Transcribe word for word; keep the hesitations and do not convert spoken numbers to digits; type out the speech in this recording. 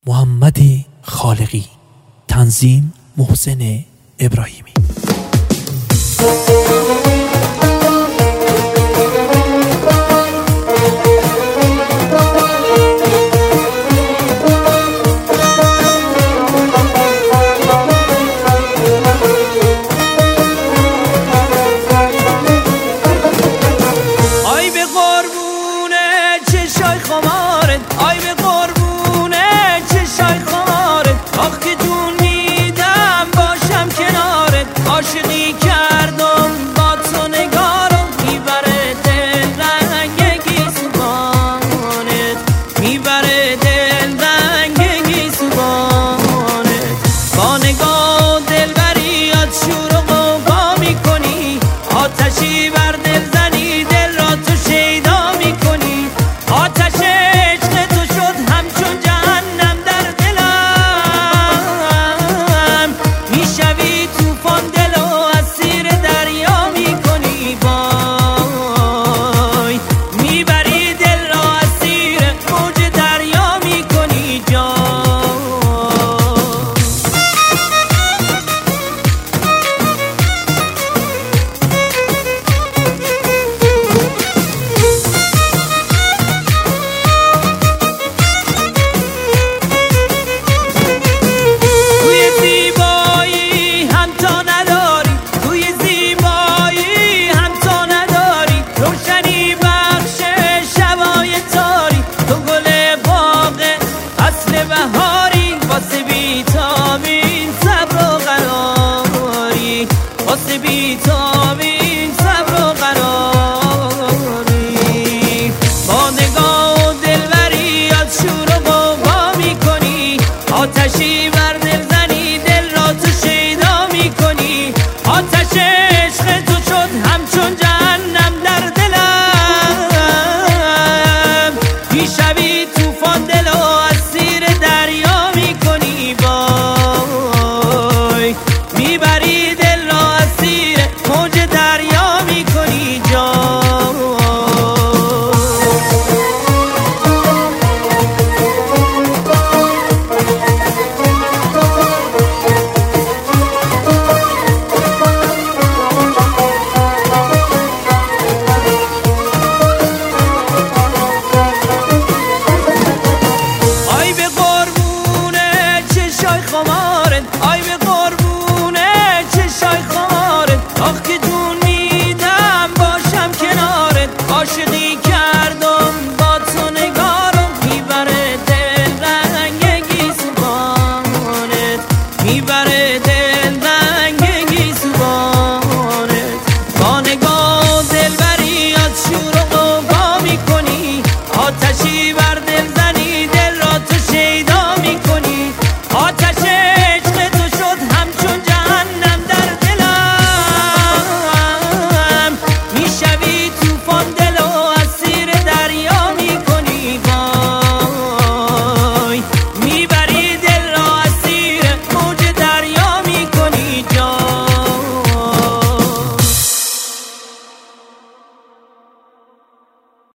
محمد خالقی، تنظیم محسن ابراهیمی. عاشقی کردم با تو نگارم، میبره دل رنگ گیسوانت، میبره دل رنگ گیسوانت. با نگاه دلبریات شور و غوغا میکنی، آتشی بر دل زنی، دل را تو شیدا میکنی. آتش عشق تو شد همچون جهنم در دلم، میشوی توفان دل ویتامین صبر و قراری. با نگاه و دلبریات شور و غوغا میکنی، آتشی